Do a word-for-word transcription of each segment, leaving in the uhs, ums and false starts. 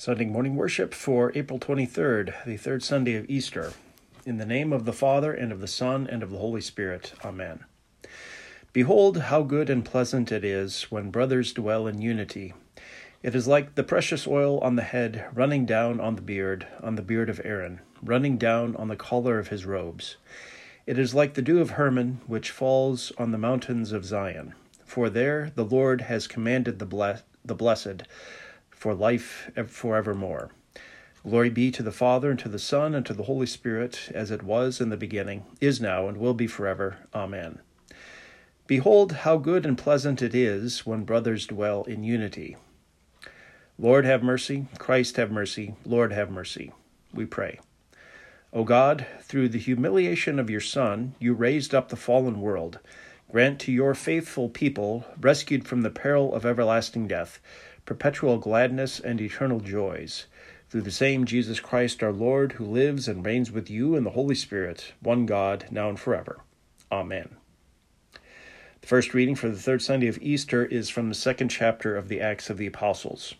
Sunday morning worship for April twenty-third, the third Sunday of Easter. In the name of the Father, and of the Son, and of the Holy Spirit. Amen. Behold, how good and pleasant it is when brothers dwell in unity. It is like the precious oil on the head, running down on the beard, on the beard of Aaron, running down on the collar of his robes. It is like the dew of Hermon, which falls on the mountains of Zion. For there the Lord has commanded the, ble- the blessed, for life forevermore. Glory be to the Father, and to the Son, and to the Holy Spirit, as it was in the beginning, is now, and will be forever. Amen. Behold, how good and pleasant it is when brothers dwell in unity. Lord, have mercy. Christ, have mercy. Lord, have mercy. We pray. O God, through the humiliation of your Son, you raised up the fallen world. Grant to your faithful people, rescued from the peril of everlasting death, perpetual gladness and eternal joys. Through the same Jesus Christ our Lord, who lives and reigns with you in the Holy Spirit, one God, now and forever. Amen. The first reading for the third Sunday of Easter is from the second chapter of the Acts of the Apostles.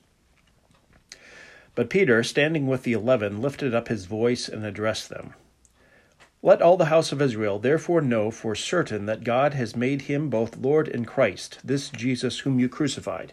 But Peter, standing with the eleven, lifted up his voice and addressed them. Let all the house of Israel therefore know for certain that God has made him both Lord and Christ, this Jesus whom you crucified.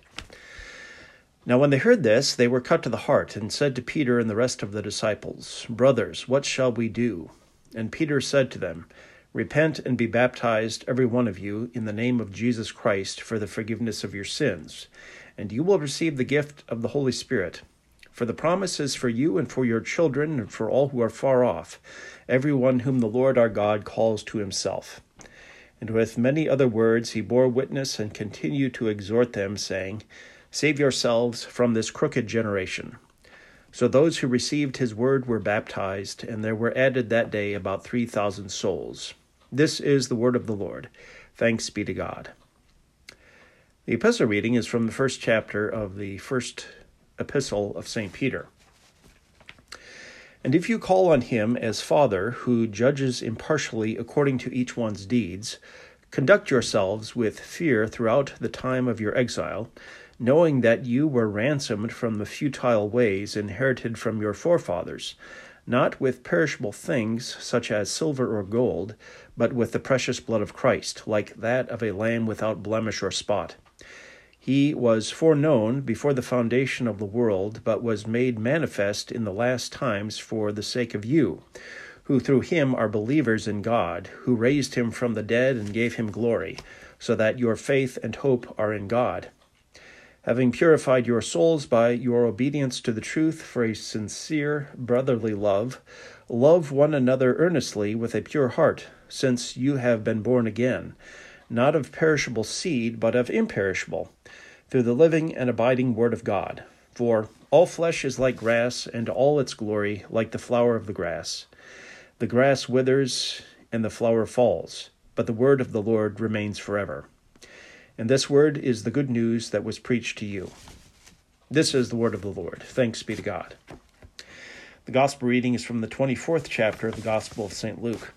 Now when they heard this, they were cut to the heart, and said to Peter and the rest of the disciples, Brothers, what shall we do? And Peter said to them, Repent and be baptized, every one of you, in the name of Jesus Christ, for the forgiveness of your sins, and you will receive the gift of the Holy Spirit. For the promise is for you and for your children and for all who are far off, everyone whom the Lord our God calls to himself. And with many other words he bore witness and continued to exhort them, saying, Save yourselves from this crooked generation. So those who received his word were baptized, and there were added that day about three thousand souls. This is the word of the Lord. Thanks be to God. The epistle reading is from the first chapter of the first epistle of Saint Peter. And if you call on him as Father, who judges impartially according to each one's deeds, conduct yourselves with fear throughout the time of your exile, knowing that you were ransomed from the futile ways inherited from your forefathers, not with perishable things such as silver or gold, but with the precious blood of Christ, like that of a lamb without blemish or spot. He was foreknown before the foundation of the world, but was made manifest in the last times for the sake of you, who through him are believers in God, who raised him from the dead and gave him glory, so that your faith and hope are in God. Having purified your souls by your obedience to the truth for a sincere brotherly love, love one another earnestly with a pure heart, since you have been born again, not of perishable seed, but of imperishable, through the living and abiding word of God. For all flesh is like grass, and all its glory like the flower of the grass. The grass withers, and the flower falls, but the word of the Lord remains forever. And this word is the good news that was preached to you. This is the word of the Lord. Thanks be to God. The gospel reading is from the twenty-fourth chapter of the Gospel of Saint Luke.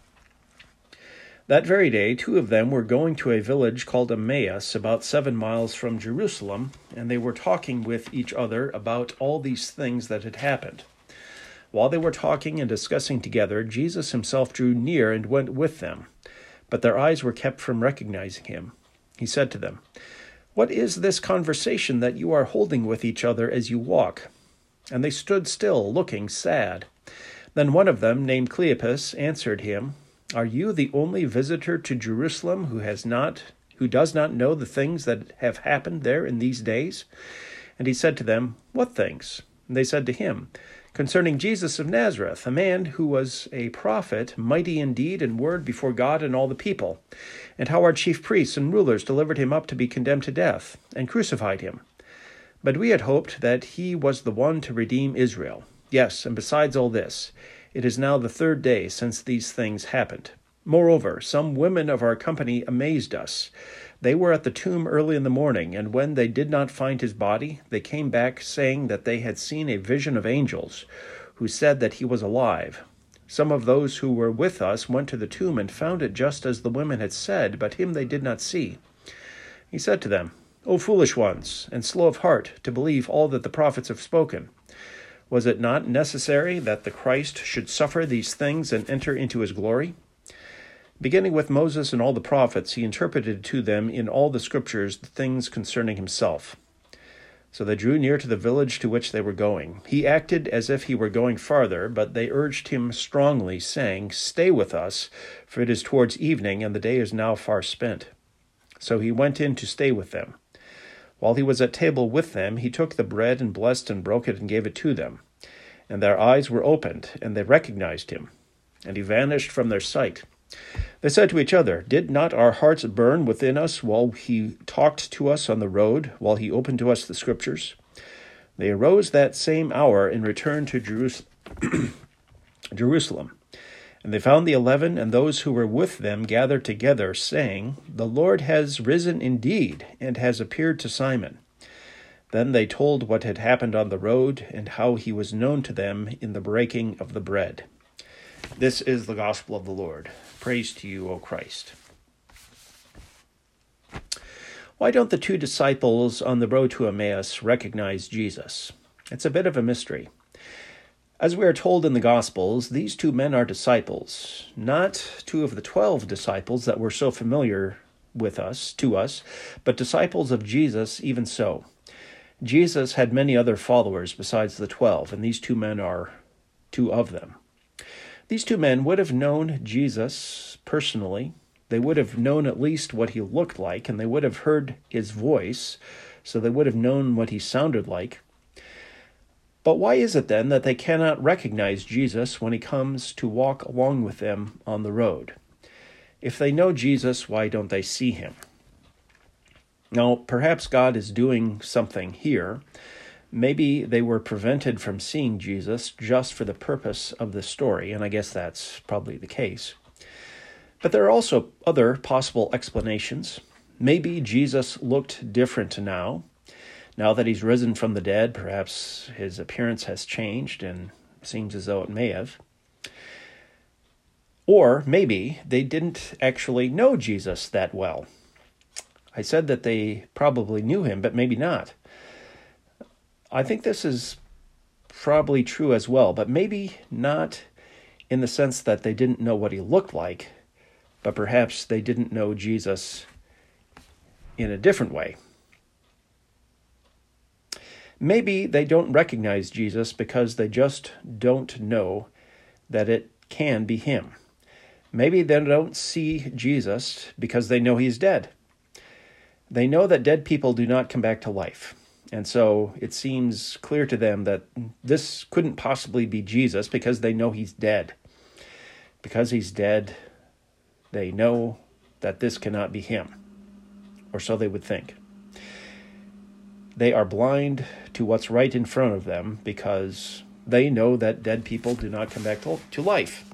That very day, two of them were going to a village called Emmaus, about seven miles from Jerusalem, and they were talking with each other about all these things that had happened. While they were talking and discussing together, Jesus himself drew near and went with them, but their eyes were kept from recognizing him. He said to them, What is this conversation that you are holding with each other as you walk? And they stood still, looking sad. Then one of them, named Cleopas, answered him, Are you the only visitor to Jerusalem who has not, who does not know the things that have happened there in these days? And he said to them, What things? And they said to him, Concerning Jesus of Nazareth, a man who was a prophet, mighty in deed and word before God and all the people, and how our chief priests and rulers delivered him up to be condemned to death, and crucified him. But we had hoped that he was the one to redeem Israel. Yes, and besides all this, it is now the third day since these things happened. Moreover, some women of our company amazed us. They were at the tomb early in the morning, and when they did not find his body, they came back saying that they had seen a vision of angels, who said that he was alive. Some of those who were with us went to the tomb and found it just as the women had said, but him they did not see. He said to them, O foolish ones, and slow of heart to believe all that the prophets have spoken. Was it not necessary that the Christ should suffer these things and enter into his glory? Beginning with Moses and all the prophets, he interpreted to them in all the scriptures the things concerning himself. So they drew near to the village to which they were going. He acted as if he were going farther, but they urged him strongly, saying, Stay with us, for it is towards evening, and the day is now far spent. So he went in to stay with them. While he was at table with them, he took the bread and blessed and broke it and gave it to them. And their eyes were opened, and they recognized him. And he vanished from their sight. They said to each other, Did not our hearts burn within us while he talked to us on the road, while he opened to us the Scriptures? They arose that same hour and returned to Jerus- Jerusalem. And they found the eleven and those who were with them gathered together, saying, The Lord has risen indeed, and has appeared to Simon. Then they told what had happened on the road, and how he was known to them in the breaking of the bread. This is the gospel of the Lord. Praise to you, O Christ. Why don't the two disciples on the road to Emmaus recognize Jesus? It's a bit of a mystery. As we are told in the Gospels, these two men are disciples, not two of the twelve disciples that were so familiar with us, to us, but disciples of Jesus even so. Jesus had many other followers besides the twelve, and these two men are two of them. These two men would have known Jesus personally. They would have known at least what he looked like, and they would have heard his voice, so they would have known what he sounded like. But why is it then that they cannot recognize Jesus when he comes to walk along with them on the road? If they know Jesus, why don't they see him? Now, perhaps God is doing something here. Maybe they were prevented from seeing Jesus just for the purpose of the story, and I guess that's probably the case. But there are also other possible explanations. Maybe Jesus looked different now. Now that he's risen from the dead, perhaps his appearance has changed, and seems as though it may have. Or maybe they didn't actually know Jesus that well. I said that they probably knew him, but maybe not. I think this is probably true as well, but maybe not in the sense that they didn't know what he looked like, but perhaps they didn't know Jesus in a different way. Maybe they don't recognize Jesus because they just don't know that it can be him. Maybe they don't see Jesus because they know he's dead. They know that dead people do not come back to life. And so it seems clear to them that this couldn't possibly be Jesus because they know he's dead. Because he's dead, they know that this cannot be him. Or so they would think. They are blind to what's right in front of them because they know that dead people do not come back to, to life.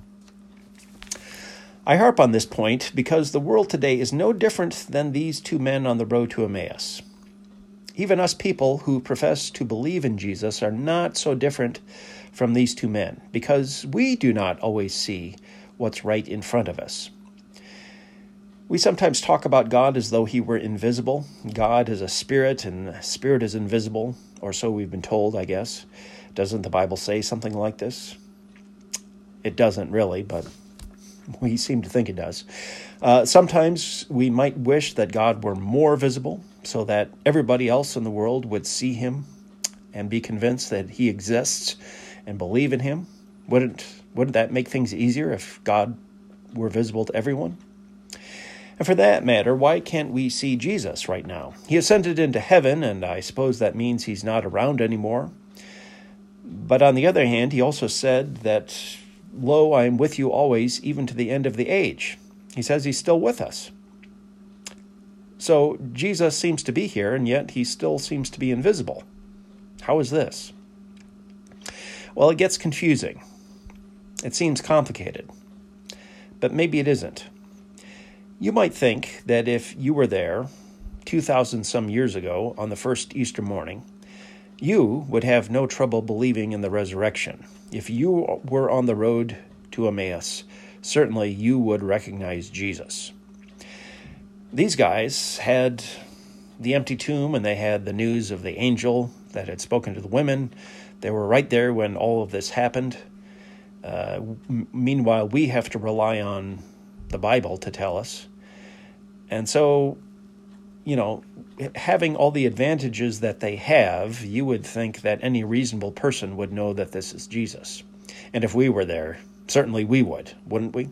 I harp on this point because the world today is no different than these two men on the road to Emmaus. Even us people who profess to believe in Jesus are not so different from these two men because we do not always see what's right in front of us. We sometimes talk about God as though he were invisible. God is a spirit, and spirit is invisible, or so we've been told, I guess. Doesn't the Bible say something like this? It doesn't really, but we seem to think it does. Uh, sometimes we might wish that God were more visible so that everybody else in the world would see him and be convinced that he exists and believe in him. Wouldn't, wouldn't that make things easier if God were visible to everyone? And for that matter, why can't we see Jesus right now? He ascended into heaven, and I suppose that means he's not around anymore. But on the other hand, he also said that, Lo, I am with you always, even to the end of the age. He says he's still with us. So Jesus seems to be here, and yet he still seems to be invisible. How is this? Well, it gets confusing. It seems complicated. But maybe it isn't. You might think that if you were there two thousand some years ago on the first Easter morning, you would have no trouble believing in the resurrection. If you were on the road to Emmaus, certainly you would recognize Jesus. These guys had the empty tomb and they had the news of the angel that had spoken to the women. They were right there when all of this happened. Uh, m- meanwhile, we have to rely on the Bible to tell us. And so, you know, having all the advantages that they have, you would think that any reasonable person would know that this is Jesus. And if we were there, certainly we would, wouldn't we?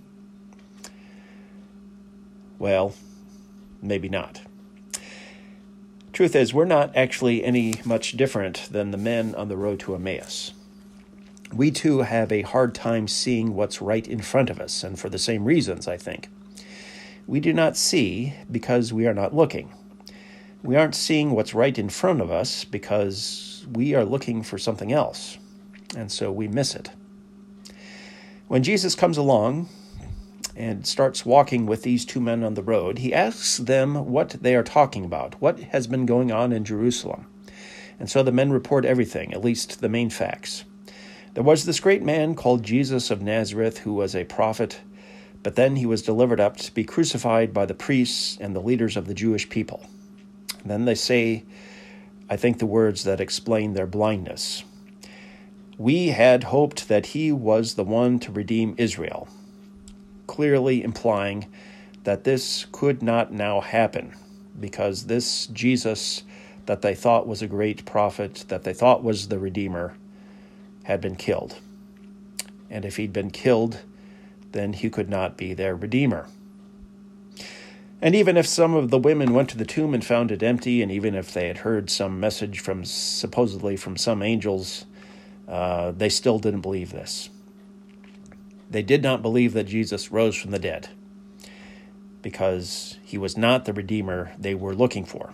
Well, maybe not. Truth is, we're not actually any much different than the men on the road to Emmaus. We too have a hard time seeing what's right in front of us, and for the same reasons, I think. We do not see because we are not looking. We aren't seeing what's right in front of us because we are looking for something else, and so we miss it. When Jesus comes along and starts walking with these two men on the road, he asks them what they are talking about, what has been going on in Jerusalem. And so the men report everything, at least the main facts. There was this great man called Jesus of Nazareth who was a prophet, but then he was delivered up to be crucified by the priests and the leaders of the Jewish people. And then they say, I think, the words that explain their blindness. We had hoped that he was the one to redeem Israel, clearly implying that this could not now happen because this Jesus that they thought was a great prophet, that they thought was the Redeemer, had been killed. And if he'd been killed, then he could not be their Redeemer. And even if some of the women went to the tomb and found it empty, and even if they had heard some message from supposedly from some angels, uh, they still didn't believe this. They did not believe that Jesus rose from the dead because he was not the Redeemer they were looking for.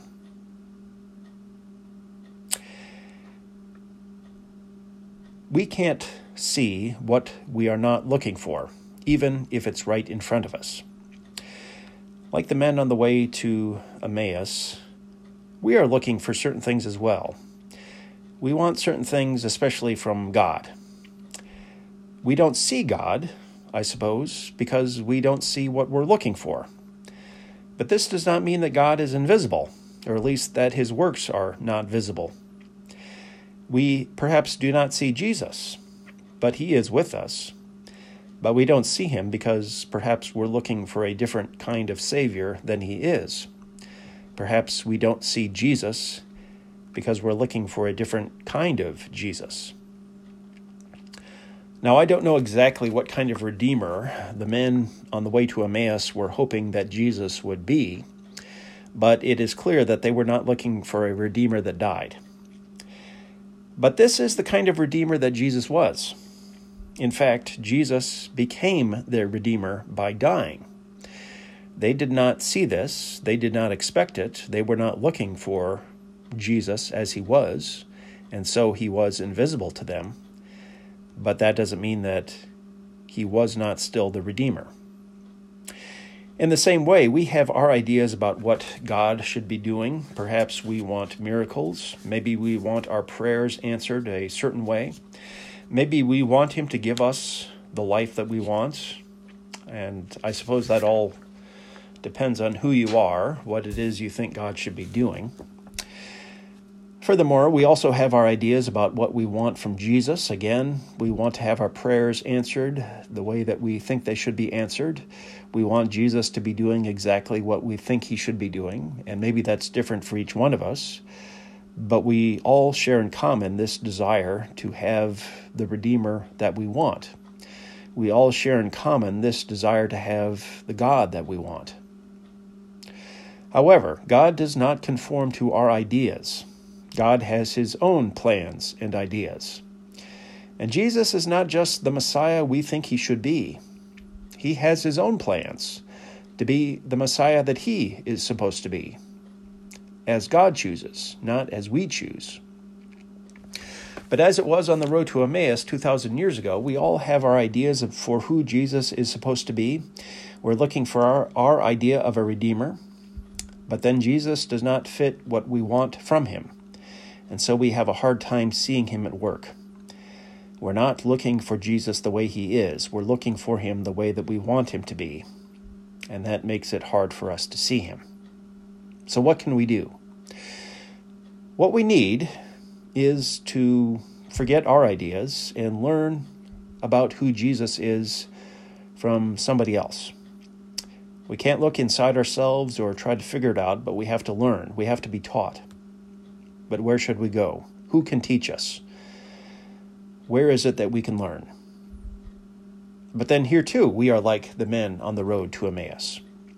We can't see what we are not looking for, even if it's right in front of us. Like the men on the way to Emmaus, we are looking for certain things as well. We want certain things, especially from God. We don't see God, I suppose, because we don't see what we're looking for. But this does not mean that God is invisible, or at least that his works are not visible. We perhaps do not see Jesus, but he is with us. But we don't see him because perhaps we're looking for a different kind of Savior than he is. Perhaps we don't see Jesus because we're looking for a different kind of Jesus. Now, I don't know exactly what kind of Redeemer the men on the way to Emmaus were hoping that Jesus would be, but it is clear that they were not looking for a Redeemer that died. But this is the kind of Redeemer that Jesus was. In fact, Jesus became their Redeemer by dying. They did not see this. They did not expect it. They were not looking for Jesus as he was, and so he was invisible to them. But that doesn't mean that he was not still the Redeemer. In the same way, we have our ideas about what God should be doing. Perhaps we want miracles. Maybe we want our prayers answered a certain way. Maybe we want him to give us the life that we want. And I suppose that all depends on who you are, what it is you think God should be doing. Furthermore, we also have our ideas about what we want from Jesus. Again, we want to have our prayers answered the way that we think they should be answered. We want Jesus to be doing exactly what we think he should be doing, and maybe that's different for each one of us. But we all share in common this desire to have the Redeemer that we want. We all share in common this desire to have the God that we want. However, God does not conform to our ideas. God has his own plans and ideas. And Jesus is not just the Messiah we think he should be. He has his own plans to be the Messiah that he is supposed to be, as God chooses, not as we choose. But as it was on the road to Emmaus two thousand years ago, we all have our ideas of, for who Jesus is supposed to be. We're looking for our, our idea of a Redeemer, but then Jesus does not fit what we want from him. And so we have a hard time seeing him at work. We're not looking for Jesus the way he is. We're looking for him the way that we want him to be. And that makes it hard for us to see him. So what can we do? What we need is to forget our ideas and learn about who Jesus is from somebody else. We can't look inside ourselves or try to figure it out, but we have to learn. We have to be taught. But where should we go? Who can teach us? Where is it that we can learn? But then here too, we are like the men on the road to Emmaus.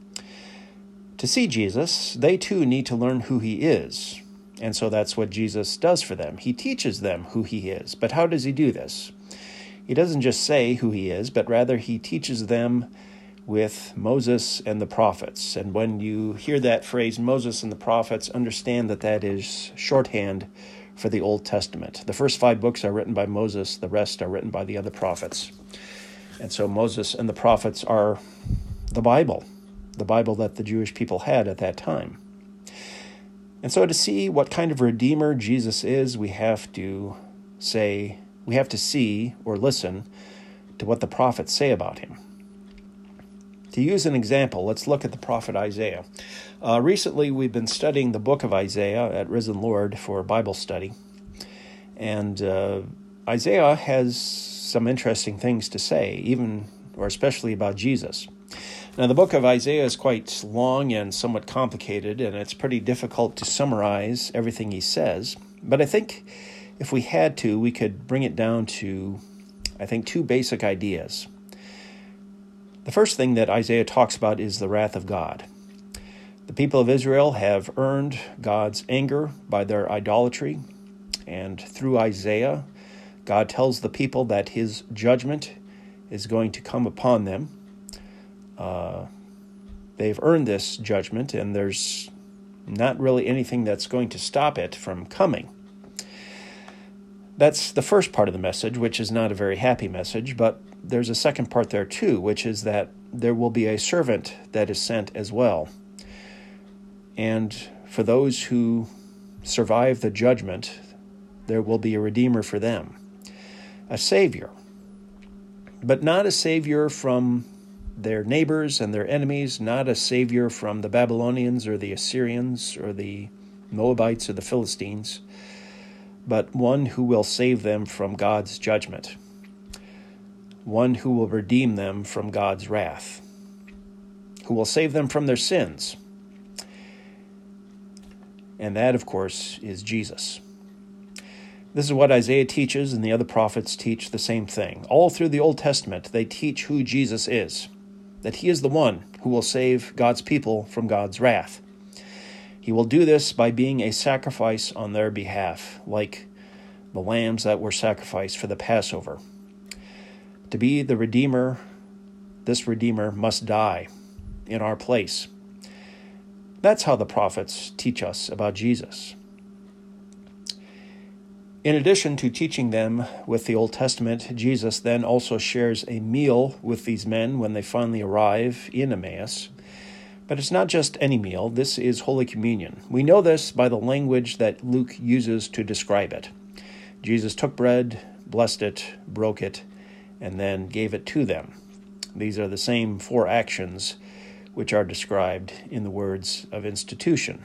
To see Jesus, they too need to learn who he is. And so that's what Jesus does for them. He teaches them who he is. But how does he do this? He doesn't just say who he is, but rather he teaches them with Moses and the prophets. And when you hear that phrase, Moses and the prophets, understand that that is shorthand for the Old Testament. The first five books are written by Moses. The rest are written by the other prophets. And so Moses and the prophets are the Bible, the Bible that the Jewish people had at that time. And so to see what kind of Redeemer Jesus is, we have to say, we have to see or listen to what the prophets say about him. To use an example, let's look at the prophet Isaiah. Uh, recently, we've been studying the book of Isaiah at Risen Lord for Bible study. And uh, Isaiah has some interesting things to say, even or especially about Jesus. Now, the book of Isaiah is quite long and somewhat complicated, and it's pretty difficult to summarize everything he says. But I think if we had to, we could bring it down to, I think, two basic ideas. The first thing that Isaiah talks about is the wrath of God. The people of Israel have earned God's anger by their idolatry, and through Isaiah, God tells the people that his judgment is going to come upon them. Uh, they've earned this judgment, and there's not really anything that's going to stop it from coming. That's the first part of the message, which is not a very happy message, but there's a second part there too, which is that there will be a servant that is sent as well. And for those who survive the judgment, there will be a Redeemer for them, a Savior, but not a Savior from their neighbors and their enemies, not a Savior from the Babylonians or the Assyrians or the Moabites or the Philistines, but one who will save them from God's judgment, one who will redeem them from God's wrath, who will save them from their sins. And that, of course, is Jesus. This is what Isaiah teaches, and the other prophets teach the same thing. All through the Old Testament, they teach who Jesus is, that he is the one who will save God's people from God's wrath. He will do this by being a sacrifice on their behalf, like the lambs that were sacrificed for the Passover. To be the Redeemer, this Redeemer must die in our place. That's how the prophets teach us about Jesus. In addition to teaching them with the Old Testament, Jesus then also shares a meal with these men when they finally arrive in Emmaus. But it's not just any meal. This is Holy Communion. We know this by the language that Luke uses to describe it. Jesus took bread, blessed it, broke it, and then gave it to them. These are the same four actions which are described in the words of institution.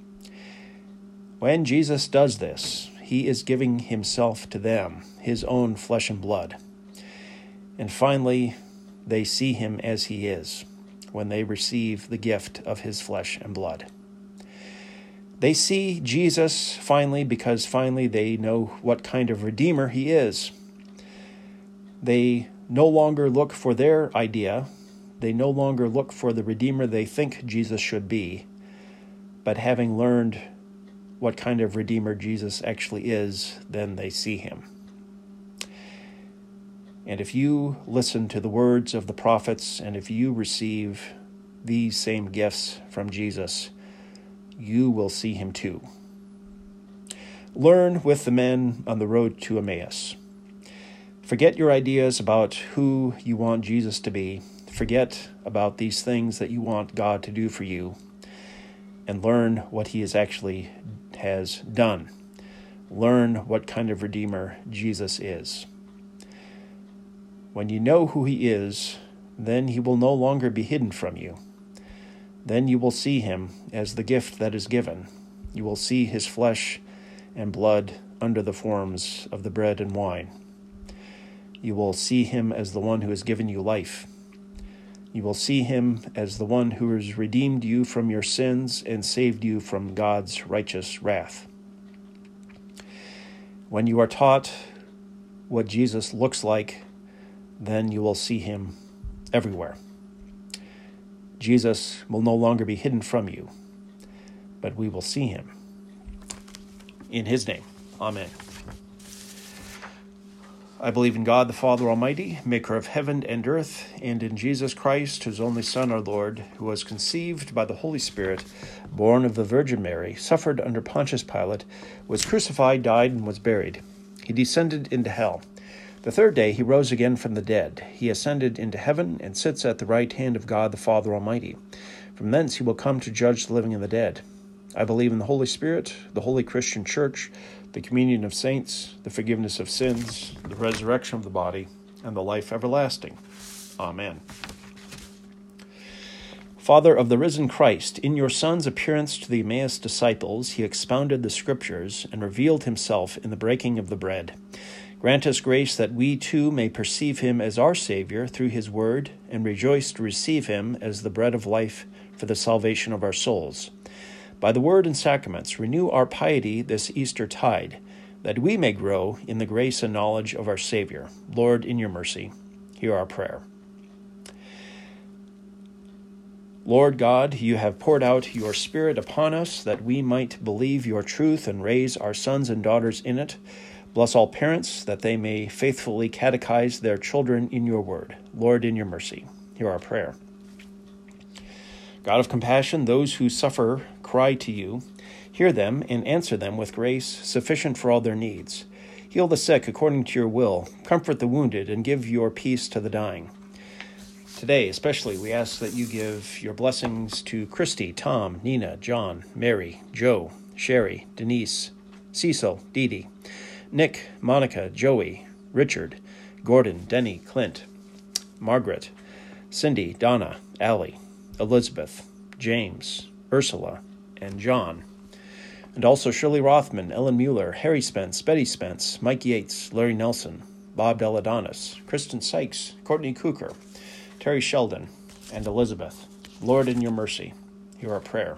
When Jesus does this, he is giving himself to them, his own flesh and blood. And finally, they see him as he is when they receive the gift of his flesh and blood. They see Jesus finally because finally they know what kind of Redeemer he is. They no longer look for their idea. They no longer look for the Redeemer they think Jesus should be. But having learned what kind of Redeemer Jesus actually is, then they see him. And if you listen to the words of the prophets, and if you receive these same gifts from Jesus, you will see him too. Learn with the men on the road to Emmaus. Forget your ideas about who you want Jesus to be. Forget about these things that you want God to do for you, and learn what he is actually has done. Learn what kind of Redeemer Jesus is. When you know who he is, then he will no longer be hidden from you. Then you will see him as the gift that is given. You will see his flesh and blood under the forms of the bread and wine. You will see him as the one who has given you life. You will see him as the one who has redeemed you from your sins and saved you from God's righteous wrath. When you are taught what Jesus looks like, then you will see him everywhere. Jesus will no longer be hidden from you, but we will see him. In his name, amen. I believe in God, the Father Almighty, maker of heaven and earth, and in Jesus Christ, whose only Son, our Lord, who was conceived by the Holy Spirit, born of the Virgin Mary, suffered under Pontius Pilate, was crucified, died, and was buried. He descended into hell. The third day he rose again from the dead. He ascended into heaven and sits at the right hand of God the Father Almighty. From thence he will come to judge the living and the dead. I believe in the Holy Spirit, the holy Christian Church, the communion of saints, the forgiveness of sins, the resurrection of the body, and the life everlasting. Amen. Father of the risen Christ, in your Son's appearance to the Emmaus disciples, he expounded the Scriptures and revealed himself in the breaking of the bread. Grant us grace that we too may perceive him as our Savior through his word and rejoice to receive him as the bread of life for the salvation of our souls. By the word and sacraments, renew our piety this Easter tide, that we may grow in the grace and knowledge of our Savior. Lord, in your mercy, hear our prayer. Lord God, you have poured out your Spirit upon us that we might believe your truth and raise our sons and daughters in it. Bless all parents, that they may faithfully catechize their children in your word. Lord, in your mercy, hear our prayer. God of compassion, those who suffer cry to you. Hear them and answer them with grace sufficient for all their needs. Heal the sick according to your will. Comfort the wounded and give your peace to the dying. Today, especially, we ask that you give your blessings to Christy, Tom, Nina, John, Mary, Joe, Sherry, Denise, Cecil, Dee Dee, Nick, Monica, Joey, Richard, Gordon, Denny, Clint, Margaret, Cindy, Donna, Allie, Elizabeth, James, Ursula, and John. And also Shirley Rothman, Ellen Mueller, Harry Spence, Betty Spence, Mike Yates, Larry Nelson, Bob Deladonis, Kristen Sykes, Courtney Cooker, Terry Sheldon, and Elizabeth. Lord, in your mercy, hear our prayer.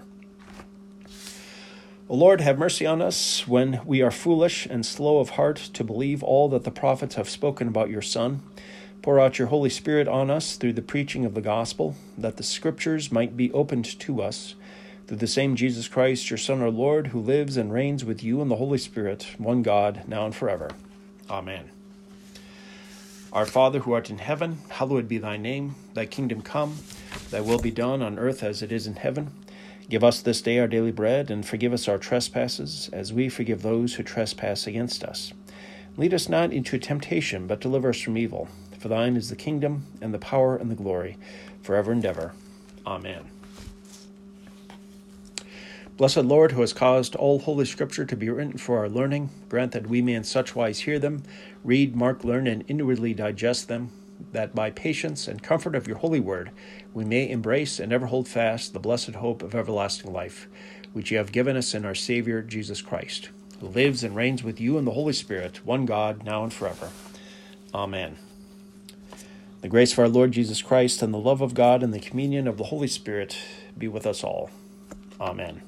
O Lord, have mercy on us when we are foolish and slow of heart to believe all that the prophets have spoken about your Son. Pour out your Holy Spirit on us through the preaching of the gospel, that the Scriptures might be opened to us. Through the same Jesus Christ, your Son, our Lord, who lives and reigns with you in the Holy Spirit, one God, now and forever. Amen. Our Father, who art in heaven, hallowed be thy name. Thy kingdom come, thy will be done on earth as it is in heaven. Give us this day our daily bread, and forgive us our trespasses, as we forgive those who trespass against us. Lead us not into temptation, but deliver us from evil. For thine is the kingdom, and the power, and the glory, forever and ever. Amen. Blessed Lord, who has caused all holy Scripture to be written for our learning, grant that we may in such wise hear them, read, mark, learn, and inwardly digest them, that by patience and comfort of your holy word we may embrace and ever hold fast the blessed hope of everlasting life, which you have given us in our Savior Jesus Christ, who lives and reigns with you in the Holy Spirit, one God, now and forever. Amen. The grace of our Lord Jesus Christ and the love of God and the communion of the Holy Spirit be with us all. Amen.